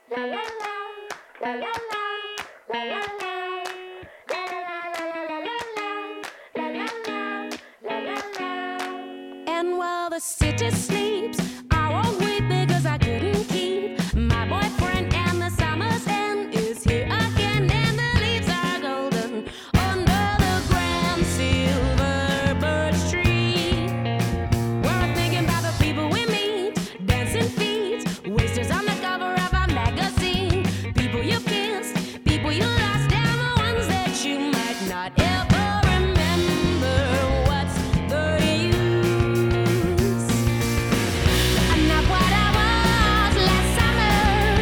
And while the city sleeps, I won't weep because I couldn't keep my boyfriend, and the summer's end is here again, and the leaves are golden under the grand silver birch tree. We're thinking about the people we meet, dancing feet, wasters on the cover of our magazine, people you kissed, people you lost, and the ones that you might not ever remember. What's the use? I'm not what I was last summer,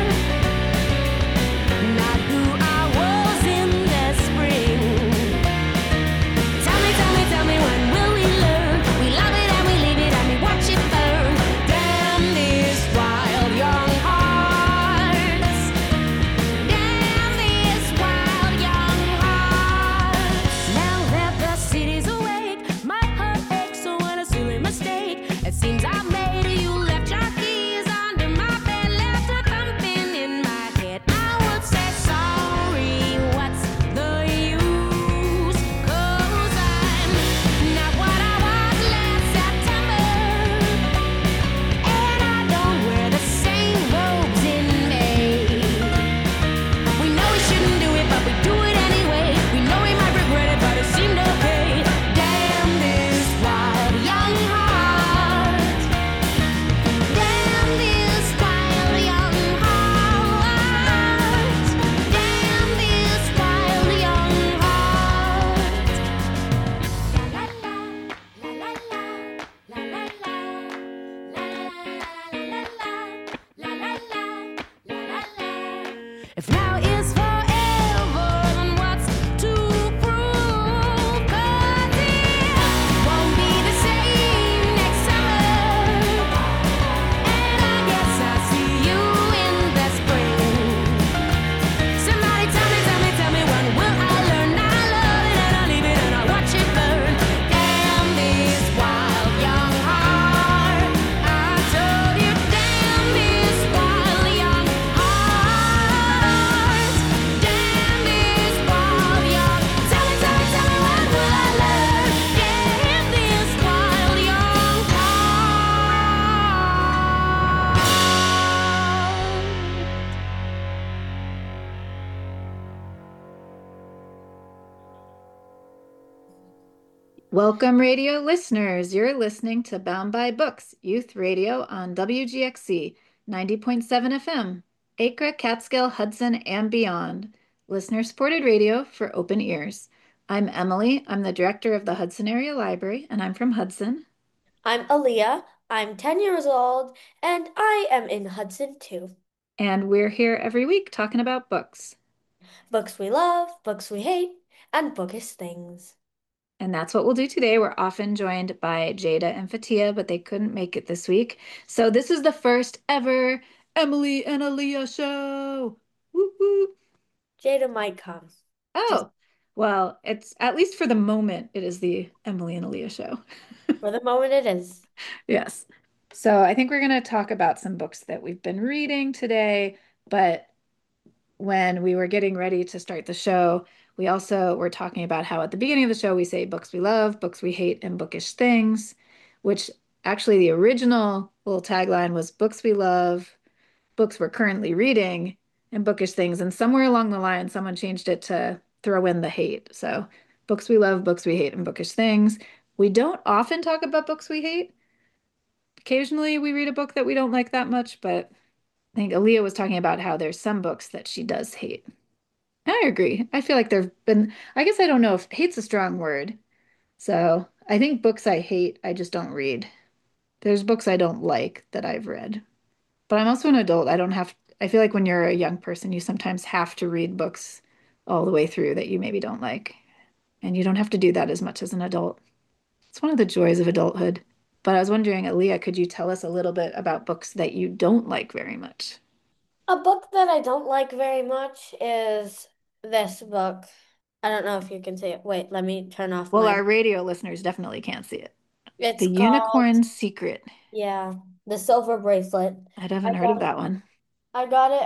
not who I was in the spring. Tell me, when will we learn? We love it and we leave it and we watch it burn. Damn these wild young hearts. Damn these wild young hearts. Now that the city's awake, my heart aches so when a silly mistake. It seems I made you left your keys under my bed, left a thumping in my head. I would say sorry, what's the use? 'Cause I'm not what I was last September, and I don't wear the same robes in May. We know we shouldn't do it, but we do it anyway. We know we might regret it, but it seemed okay. Damn this wild young heart. Damn this wild young heart. Damn this wild young heart. La la la, la la la, la la la, la la la, la la la, la la la. If now is forever, then what's to prove? 'Cause it won't be the same next summer, and I guess I'll see you in the spring. Somebody tell me, when will I learn? I love it and I leave it and I watch it burn. Damn this wild young heart. I told you, damn this wild young heart. Damn this wild young. Tell me, when will I learn? Damn this wild young heart. Welcome, radio listeners. You're listening to Bound by Books, youth radio on WGXC 90.7 FM, Acre, Catskill, Hudson, and beyond. Listener-supported radio for open ears. I'm Emily. I'm the director of the Hudson Area Library, and I'm from Hudson. I'm Aaliyah. I'm 10 years old, and I am in Hudson too. And we're here every week talking about books. Books we love, books we hate, and bookish things. And that's what we'll do today. We're often joined by Jada and Fatia, but they couldn't make it this week. So this is the first ever Emily and Aaliyah show. Woo woo. Jada might come. Oh, well, it's at least for the moment, it is the Emily and Aaliyah show. For the moment, it is. Yes. So I think we're going to talk about some books that we've been reading today, but when we were getting ready to start the show, we also were talking about how at the beginning of the show we say books we love, books we hate, and bookish things, which actually the original little tagline was books we love, books we're currently reading, and bookish things. And somewhere along the line, someone changed it to throw in the hate. So books we love, books we hate, and bookish things. We don't often talk about books we hate. Occasionally we read a book that we don't like that much, but I think Aaliyah was talking about how there's some books that she does hate. I agree. I feel like there've been, I guess I don't know if hate's a strong word. So I think books I hate, I just don't read. There's books I don't like that I've read. But I'm also an adult. I feel like when you're a young person, you sometimes have to read books all the way through that you maybe don't like. And you don't have to do that as much as an adult. It's one of the joys of adulthood. But I was wondering, Aaliyah, could you tell us a little bit about books that you don't like very much? A book that I don't like very much is this book. I don't know if you can see it. Wait, let me turn off Well, my. our radio listeners definitely can't see it. It's The called, Unicorn Secret. yeah, The Silver Bracelet. I I haven't heard of got that one. I got it at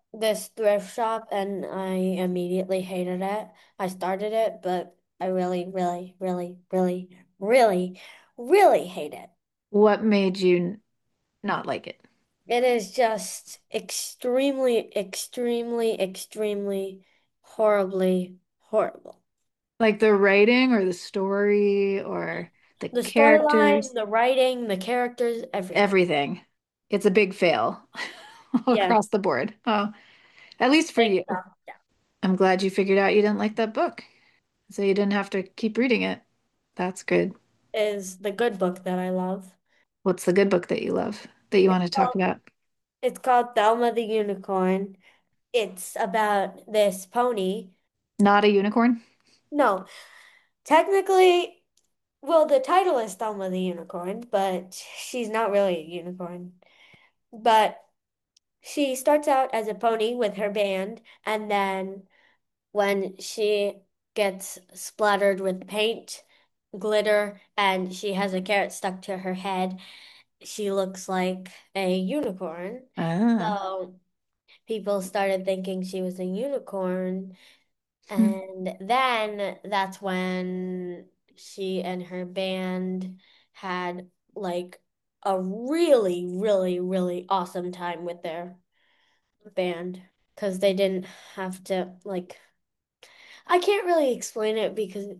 this thrift shop and I immediately hated it. I started it, but I really, really, really, really, really, really hate it. What made you not like it? It is just extremely, extremely, extremely horribly horrible. Like the writing or the story or the The storyline, characters, the writing, the characters, everything. everything. It's a big fail Yeah, across the board. Oh, at least for think you. so. Yeah. I'm glad you figured out you didn't like that book, so you didn't have to keep reading it. That's good. Is the good book that I love. What's the good book that you love that you want to talk Well, about? it's called Thelma the Unicorn. It's about this pony. Not a unicorn? No, technically, well, the title is Thelma the Unicorn, but she's not really a unicorn. But she starts out as a pony with her band, and then when she gets splattered with paint, glitter, and she has a carrot stuck to her head, she looks like a unicorn. Ah. So people started thinking she was a unicorn. Hmm. And then that's when she and her band had like a really, really, really awesome time with their band because they didn't have to like I can't really explain it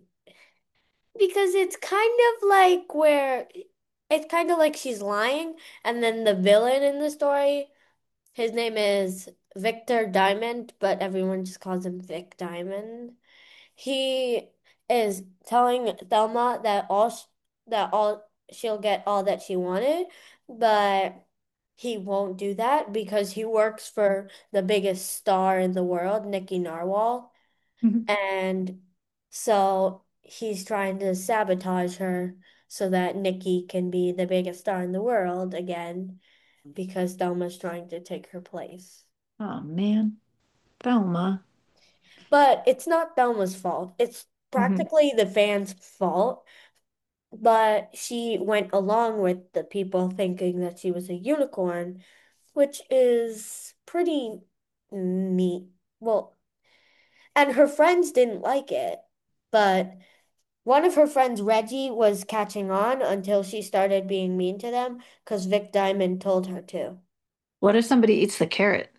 because it's kind of like where it's kind of like she's lying and then the villain in the story, his name is Victor Diamond, but everyone just calls him Vic Diamond. He is telling Thelma that all she'll get all that she wanted, but he won't do that because he works for the biggest star in the world, Nikki Narwhal, and so he's trying to sabotage her so that Nikki can be the biggest star in the world again because Thelma's trying to take her place. Oh man, Velma. But it's not Thelma's fault. It's Hmm. practically the fans' fault. But she went along with the people thinking that she was a unicorn, which is pretty neat. Well, and her friends didn't like it, but one of her friends, Reggie, was catching on until she started being mean to them because Vic Diamond told her to. What if somebody eats the carrot?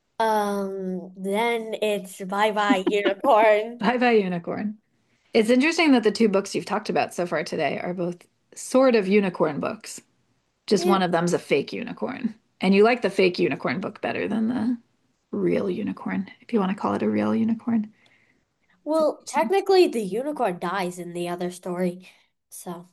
Then it's bye bye unicorn. Bye bye, unicorn. It's interesting that the two books you've talked about so far today are both sort of unicorn books. Just Yeah. one of them's a fake unicorn. And you like the fake unicorn book better than the real unicorn, if you want to call it a real unicorn. It's Well, interesting. technically, the unicorn dies in the other story. So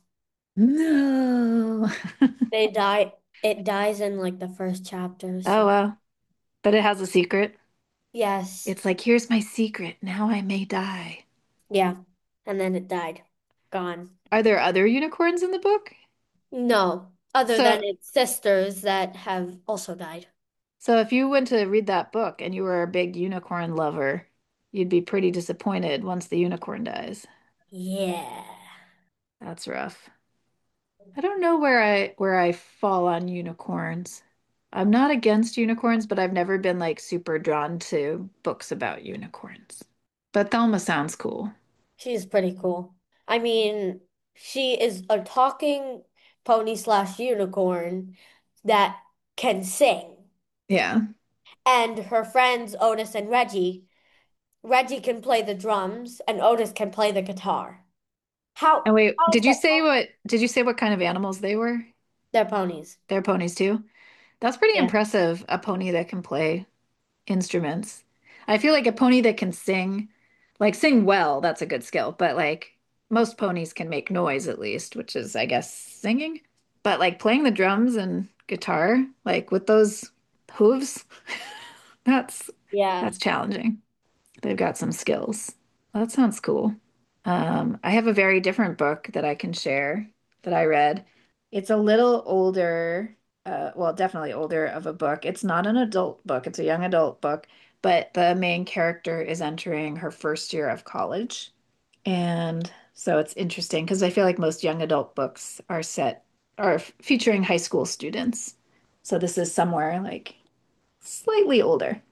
No. they die, it dies in like the first chapter. Oh, So, well. But it has a secret. yes. It's like, here's my secret. Now I may die. Yeah. And then it died. Gone. Are there other unicorns in the book? No, other So, than its sisters that have also died. so if you went to read that book and you were a big unicorn lover, you'd be pretty disappointed once the unicorn dies. Yeah. That's rough. I don't know where I fall on unicorns. I'm not against unicorns, but I've never been like super drawn to books about unicorns. But Thelma sounds cool. She's pretty cool. I mean, she is a talking pony slash unicorn that can sing. Yeah. And her friends, Otis and Reggie can play the drums and Otis can play the guitar. And wait, How is that? did you say what kind of animals they were? They're ponies. They're ponies too. That's pretty Yeah. impressive, a pony that can play instruments. I feel like a pony that can sing, like sing well, that's a good skill, but like most ponies can make noise at least, which is, I guess, singing. But like playing the drums and guitar, like with those hooves, that's Yeah. that's challenging. They've got some skills. That sounds cool. I have a very different book that I can share that I read. It's a little older, well, definitely older of a book. It's not an adult book, it's a young adult book, but the main character is entering her first year of college. And so it's interesting because I feel like most young adult books are featuring high school students. So this is somewhere like slightly older,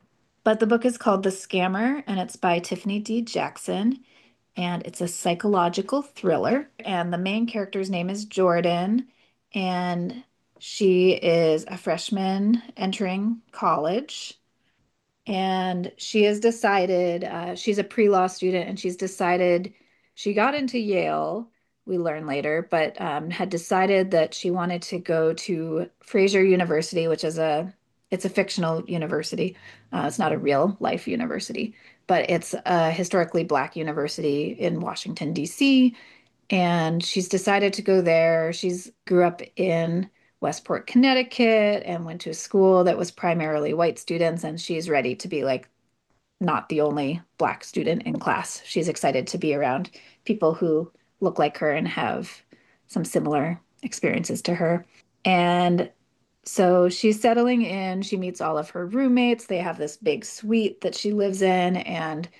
But the book is called The Scammer, and it's by Tiffany D. Jackson, and it's a psychological thriller. And the main character's name is Jordan, and she is a freshman entering college. And she has decided, she's a pre-law student, and she's decided she got into Yale, we learn later, but had decided that she wanted to go to Fraser University, which is it's a fictional university. It's not a real life university, but it's a historically Black university in Washington, D.C. And she's decided to go there. She's grew up in Westport, Connecticut, and went to a school that was primarily white students, and she's ready to be like not the only Black student in class. She's excited to be around people who look like her and have some similar experiences to her. And so she's settling in. She meets all of her roommates. They have this big suite that she lives in, and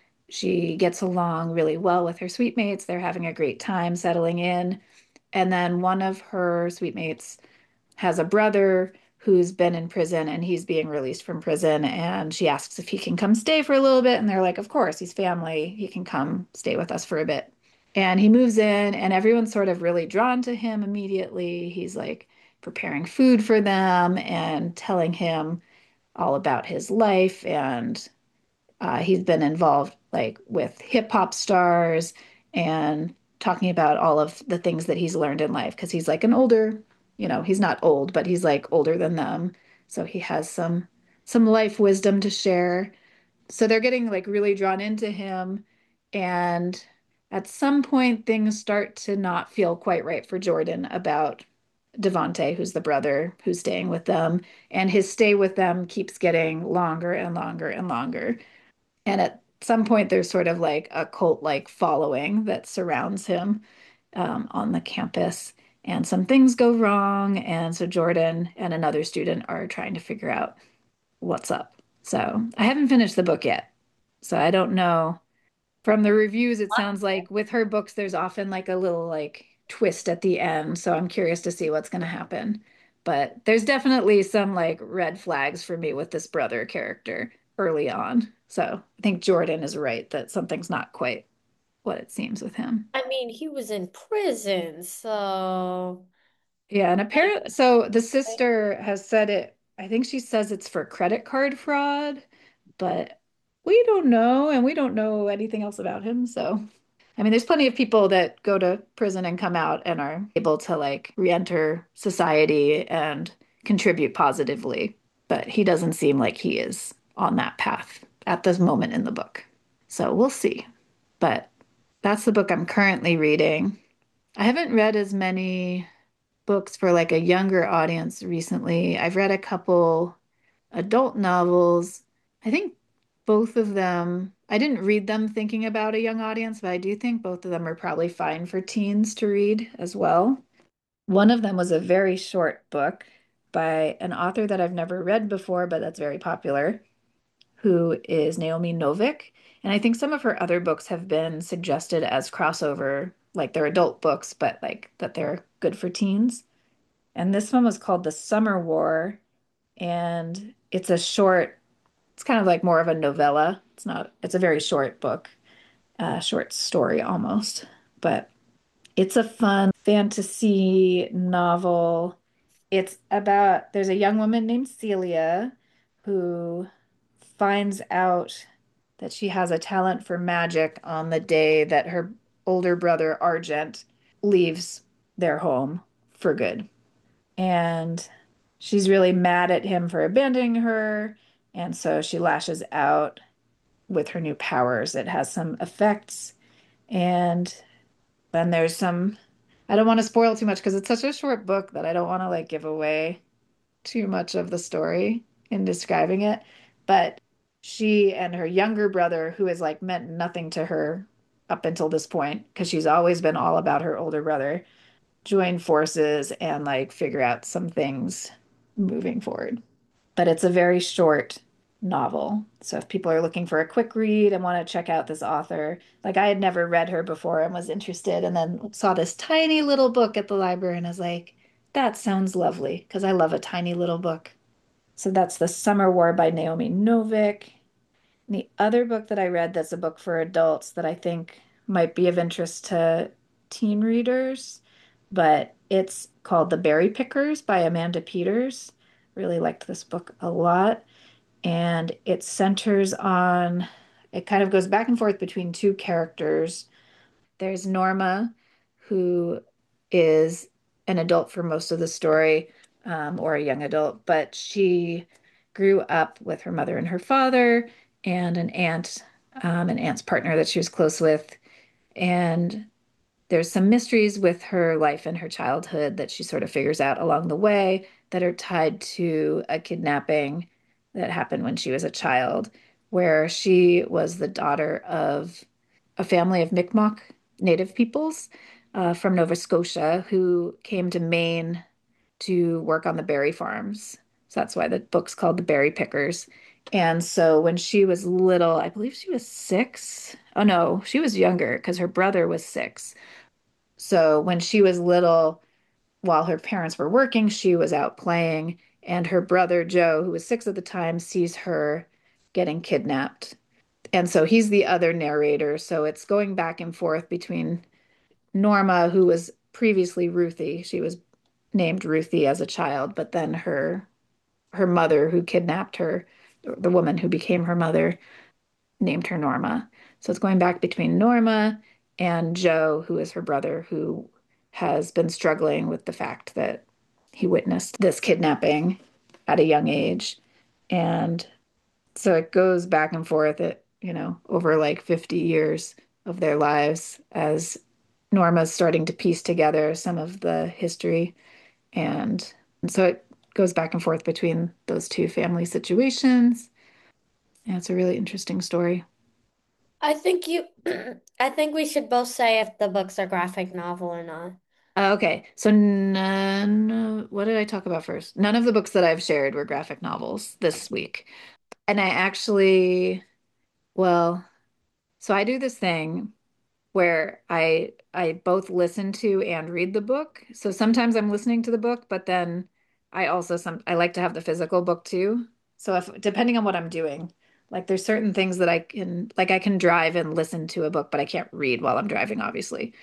she gets along really well with her suite mates. They're having a great time settling in. And then one of her suite mates has a brother who's been in prison and he's being released from prison. And she asks if he can come stay for a little bit. And they're like, of course, he's family. He can come stay with us for a bit. And he moves in, and everyone's sort of really drawn to him immediately. He's like preparing food for them and telling him all about his life. And he's been involved like with hip hop stars and talking about all of the things that he's learned in life because he's like an older, he's not old, but he's like older than them. So he has some life wisdom to share. So they're getting like really drawn into him. And at some point, things start to not feel quite right for Jordan about Devonte, who's the brother who's staying with them. And his stay with them keeps getting longer and longer and longer. And at some point, there's sort of like a cult-like following that surrounds him on the campus. And some things go wrong. And so Jordan and another student are trying to figure out what's up. So I haven't finished the book yet. So I don't know. From the reviews, it sounds like with her books, there's often like a little like twist at the end. So I'm curious to see what's going to happen. But there's definitely some like red flags for me with this brother character early on. So I think Jordan is right that something's not quite what it seems with him. I mean, he was in prison, so Yeah, and I, apparently, so the sister has said it, I think she says it's for credit card fraud, but we don't know, and we don't know anything else about him. So, I mean, there's plenty of people that go to prison and come out and are able to like re-enter society and contribute positively, but he doesn't seem like he is on that path at this moment in the book. So we'll see. But that's the book I'm currently reading. I haven't read as many books for like a younger audience recently. I've read a couple adult novels. I think both of them, I didn't read them thinking about a young audience, but I do think both of them are probably fine for teens to read as well. One of them was a very short book by an author that I've never read before, but that's very popular, who is Naomi Novik. And I think some of her other books have been suggested as crossover, like they're adult books, but like that they're good for teens. And this one was called The Summer War, and it's a short, it's kind of like more of a novella. It's not, it's a very short book, short story almost, but it's a fun fantasy novel. It's about, there's a young woman named Celia who finds out that she has a talent for magic on the day that her older brother Argent leaves their home for good. And she's really mad at him for abandoning her. And so she lashes out with her new powers. It has some effects. And then there's some, I don't want to spoil too much because it's such a short book that I don't want to like give away too much of the story in describing it. But she and her younger brother, who has like meant nothing to her up until this point, because she's always been all about her older brother, join forces and like figure out some things moving forward. But it's a very short novel. So if people are looking for a quick read and want to check out this author, like I had never read her before and was interested, and then saw this tiny little book at the library and was like, that sounds lovely because I love a tiny little book. So that's The Summer War by Naomi Novik. The other book that I read that's a book for adults that I think might be of interest to teen readers, but it's called The Berry Pickers by Amanda Peters. Really liked this book a lot. And it centers on, it kind of goes back and forth between two characters. There's Norma, who is an adult for most of the story, or a young adult, but she grew up with her mother and her father and an aunt's partner that she was close with. And there's some mysteries with her life and her childhood that she sort of figures out along the way that are tied to a kidnapping that happened when she was a child, where she was the daughter of a family of Mi'kmaq native peoples from Nova Scotia who came to Maine to work on the berry farms. So that's why the book's called The Berry Pickers. And so when she was little, I believe she was 6. Oh no, she was younger because her brother was 6. So when she was little, while her parents were working, she was out playing, and her brother Joe, who was 6 at the time, sees her getting kidnapped. And so he's the other narrator. So it's going back and forth between Norma, who was previously Ruthie. She was named Ruthie as a child, but then her mother who kidnapped her, the woman who became her mother, named her Norma. So it's going back between Norma and Joe, who is her brother, who has been struggling with the fact that he witnessed this kidnapping at a young age. And so it goes back and forth over like 50 years of their lives as Norma's starting to piece together some of the history. And so it goes back and forth between those two family situations. And it's a really interesting story. I think you, I think we should both say if the book's a graphic novel or not. Okay, so what did I talk about first? None of the books that I've shared were graphic novels this week. And I actually, well, so I do this thing where I both listen to and read the book. So sometimes I'm listening to the book, but then I like to have the physical book too. So if depending on what I'm doing, like there's certain things that I can drive and listen to a book, but I can't read while I'm driving, obviously.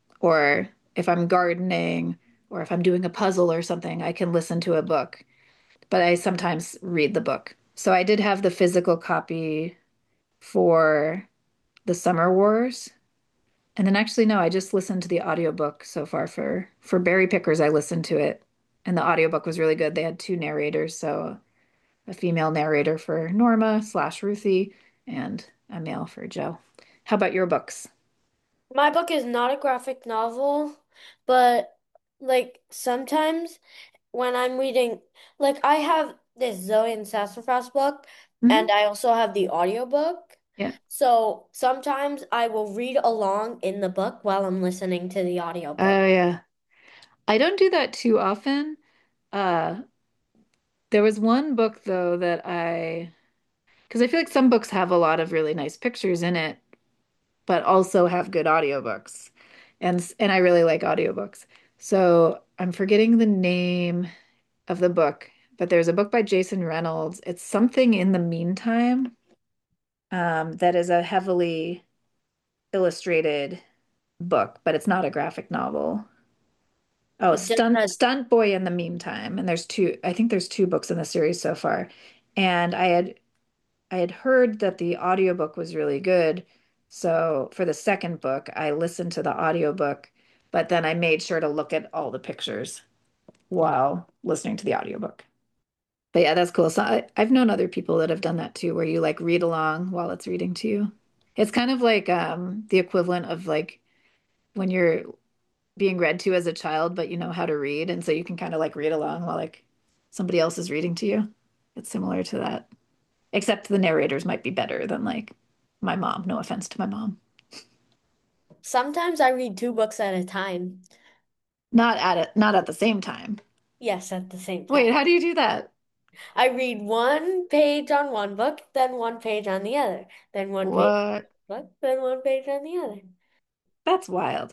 Or if I'm gardening or if I'm doing a puzzle or something, I can listen to a book, but I sometimes read the book. So I did have the physical copy for The Summer Wars. And then actually no, I just listened to the audiobook so far for Berry Pickers. I listened to it and the audiobook was really good. They had two narrators, so a female narrator for Norma slash Ruthie and a male for Joe. How about your books? My book is not a graphic novel, but like sometimes when I'm reading, like I have this Zoe and Sassafras book, Hmm. and I also have the audiobook. Yeah. So sometimes I will read along in the book while I'm listening to the audiobook. Oh yeah. I don't do that too often. Uh, there was one book though because I feel like some books have a lot of really nice pictures in it, but also have good audiobooks. And I really like audiobooks. So I'm forgetting the name of the book, but there's a book by Jason Reynolds. It's something in the meantime, that is a heavily illustrated book, but it's not a graphic novel. Oh, Just a Stunt Boy in the Meantime. And I think there's two books in the series so far. And I had heard that the audiobook was really good. So for the second book, I listened to the audiobook, but then I made sure to look at all the pictures while listening to the audiobook. But yeah, that's cool. So I've known other people that have done that too, where you like read along while it's reading to you. It's kind of like the equivalent of like when you're being read to as a child, but you know how to read, and so you can kind of like read along while like somebody else is reading to you. It's similar to that, except the narrators might be better than like my mom. No offense to my mom. Sometimes I read two books at a time. Not at the same time. Yes, at the same Wait, time. how do you do that? I read one page on one book, then one page on the other, then one page What? on the book, then one page on the other. That's wild.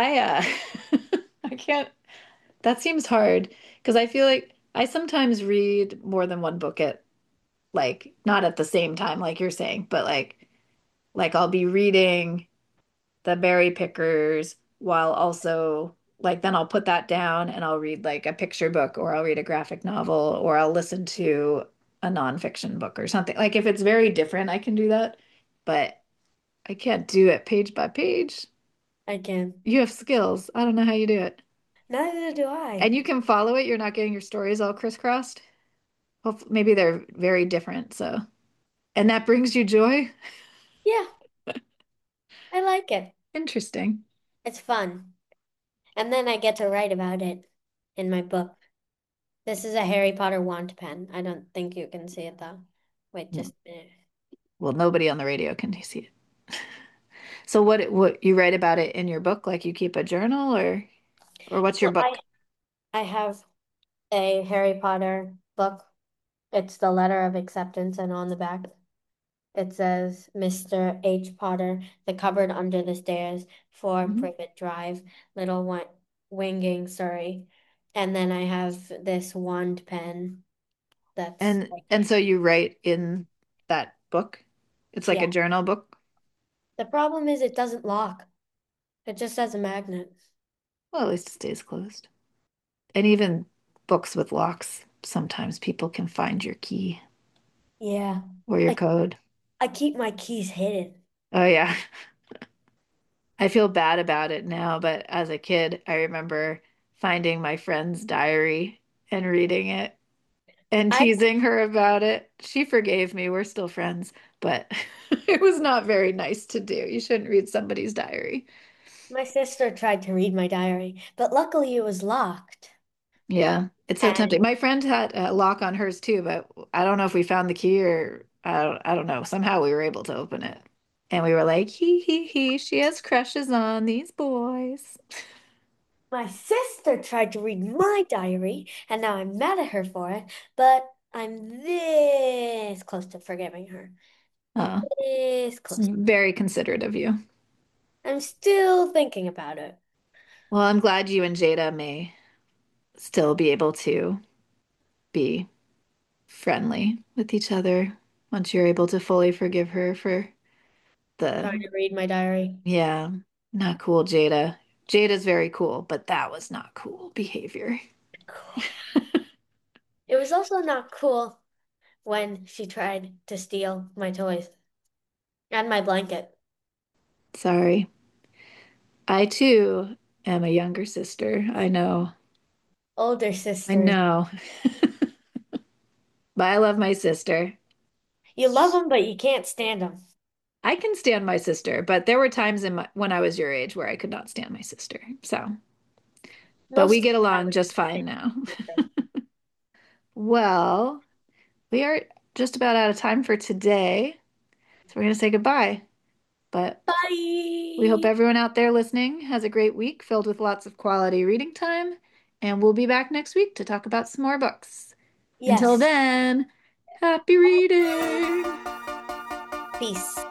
I can't. That seems hard because I feel like I sometimes read more than one book at like not at the same time like you're saying, but like I'll be reading the Berry Pickers while also like then I'll put that down and I'll read like a picture book or I'll read a graphic novel or I'll listen to a nonfiction book or something. Like if it's very different, I can do that, but I can't do it page by page. I can. You have skills. I don't know how you do it. Neither do And I. you can follow it. You're not getting your stories all crisscrossed. Hopefully, maybe they're very different. So, and that brings you joy. Yeah, I like it. Interesting. It's fun. And then I get to write about it in my book. This is a Harry Potter wand pen. I don't think you can see it though. Wait, just a minute. Well, nobody on the radio can see it. So what you write about it in your book? Like you keep a journal or what's your Well, book? I have a Harry Potter book. It's the letter of acceptance, and on the back it says Mr. H. Potter, the cupboard under the stairs, 4 Mhm. Privet Drive, Little Winging, Surrey. And then I have this wand pen that's like, And so you write in that book? It's like a yeah. journal book? The problem is it doesn't lock. It just has a magnet. Well, at least it stays closed. And even books with locks, sometimes people can find your key Yeah. or your I code. I keep my keys hidden. Oh yeah. I feel bad about it now, but as a kid, I remember finding my friend's diary and reading it and I teasing her about it. She forgave me. We're still friends, but it was not very nice to do. You shouldn't read somebody's diary. My sister tried to read my diary, but luckily it was locked. Yeah, it's so And tempting. My friend had a lock on hers too, but I don't know if we found the key or I don't know. Somehow we were able to open it. And we were like, he, she has crushes on these boys. my sister tried to read my diary, and now I'm mad at her for it, but I'm this close to forgiving her. Oh, This it's close. very considerate of you. I'm still thinking about it. Well, I'm glad you and Jada may still be able to be friendly with each other once you're able to fully forgive her for Trying the, to read my diary. yeah, not cool Jada. Jada's very cool, but that was not cool behavior. Cool. It was also not cool when she tried to steal my toys and my blanket. Sorry. I too am a younger sister. I know. Older I sisters. know. But I love my sister. You love them, but you can't stand them. I can stand my sister, but there were times when I was your age where I could not stand my sister. So, but we Most of get the time along with just the fine same now. sister. Well, we are just about out of time for today. So we're going to say goodbye. But we hope Bye. everyone out there listening has a great week filled with lots of quality reading time. And we'll be back next week to talk about some more books. Until Yes. then, happy reading! Peace.